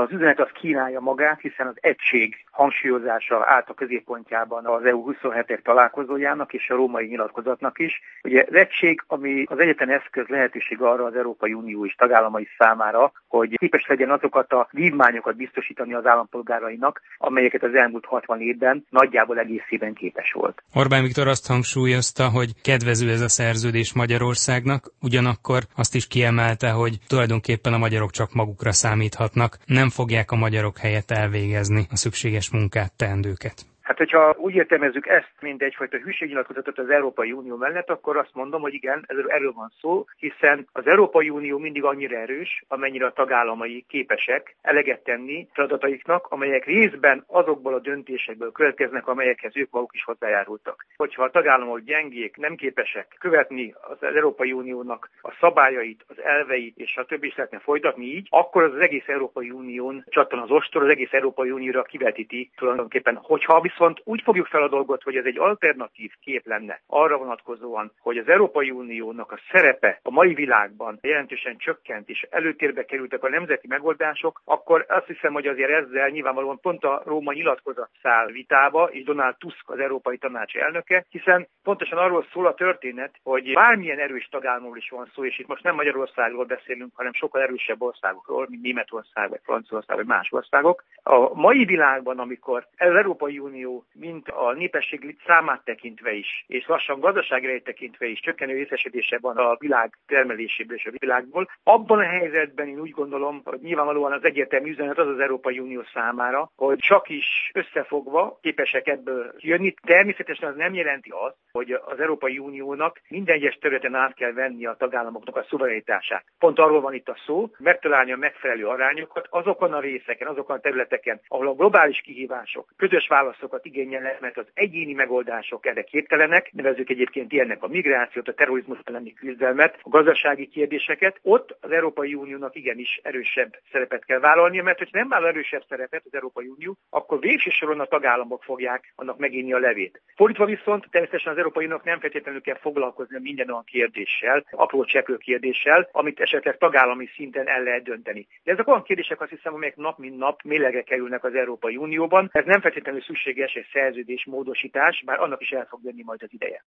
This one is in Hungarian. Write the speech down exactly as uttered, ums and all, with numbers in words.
Az üzenet az kínálja magát, hiszen az egység hangsúlyozása állt a középpontjában az E U huszonhetek találkozójának és a római nyilatkozatnak is. Ugye az egység, ami az egyetlen eszköz lehetőség arra az Európai Unió és tagállamai számára, hogy képes legyen azokat a vívmányokat biztosítani az állampolgárainak, amelyeket az elmúlt hatvan évben nagyjából egészében képes volt. Orbán Viktor azt hangsúlyozta, hogy kedvező ez a szerződés Magyarországnak, ugyanakkor azt is kiemelte, hogy tulajdonképpen a magyarok csak magukra számíthatnak, nem fogják a magyarok helyett elvégezni a szükséges munkát, teendőket. Hát, hogyha úgy értelmezzük ezt, mint egyfajta hűségnyilatkozatot az Európai Unió mellett, akkor azt mondom, hogy igen, erről van szó, hiszen az Európai Unió mindig annyira erős, amennyire a tagállamai képesek eleget tenni feladataiknak, amelyek részben azokból a döntésekből következnek, amelyekhez ők maguk is hozzájárultak. Hogyha a tagállamok gyengék, nem képesek követni az Európai Uniónak a szabályait, az elveit, és a többi is lehetne folytatni így, akkor az, az egész Európai Unión csattan az ostor, az egész Európai Unióra kivetíti tulajdonképpen, hogyha viszont úgy fogjuk fel a dolgot, hogy ez egy alternatív kép lenne arra vonatkozóan, hogy az Európai Uniónak a szerepe a mai világban jelentősen csökkent és előtérbe kerültek a nemzeti megoldások, akkor azt hiszem, hogy azért ezzel nyilvánvalóan pont a Róma nyilatkozat száll vitába, és Donald Tusk az Európai Tanács elnöke, hiszen pontosan arról szól a történet, hogy bármilyen erős tagállamról is van szó, és itt most nem Magyarországról beszélünk, hanem sokkal erősebb országokról, mint Németország, vagy Franciaország, vagy más országok. A mai világban, amikor az Európai Unió mint a népesség számát tekintve is, és lassan gazdaságra tekintve is csökkenő részesedése van a világ termeléséből és a világból. Abban a helyzetben én úgy gondolom, hogy nyilvánvalóan az egyértelmű üzenet az az Európai Unió számára, hogy csak is összefogva képesek ebből jönni. Természetesen az nem jelenti azt, hogy az Európai Uniónak minden egyes területen át kell venni a tagállamoknak a szuverenitását. Pont arról van itt a szó, megtalálni a megfelelő arányokat azokon a részeken, azokon a területeken, ahol a globális kihívások közös válaszokat igényelnek, mert az egyéni megoldások erre képtelenek, nevezzük egyébként ilyennek a migrációt, a terrorizmus elleni küzdelmet, a gazdasági kérdéseket. Ott az Európai Uniónak igenis erősebb szerepet kell vállalnia, mert hogyha nem vállal erősebb szerepet az Európai Unió, akkor végső soron a tagállamok fogják annak megírni a levét. Fordítva viszont természetesen az Európai Uniónak nem feltétlenül kell foglalkozni minden olyan kérdéssel, apró cseprő kérdéssel, amit esetleg tagállami szinten el lehet dönteni. De ezek olyan kérdések, azt hiszem, amelyek nap mint nap mélegre kerülnek az Európai Unióban. Ez nem feltétlenül szükséges egy szerződés módosítás, bár annak is el fog jönni majd az ideje.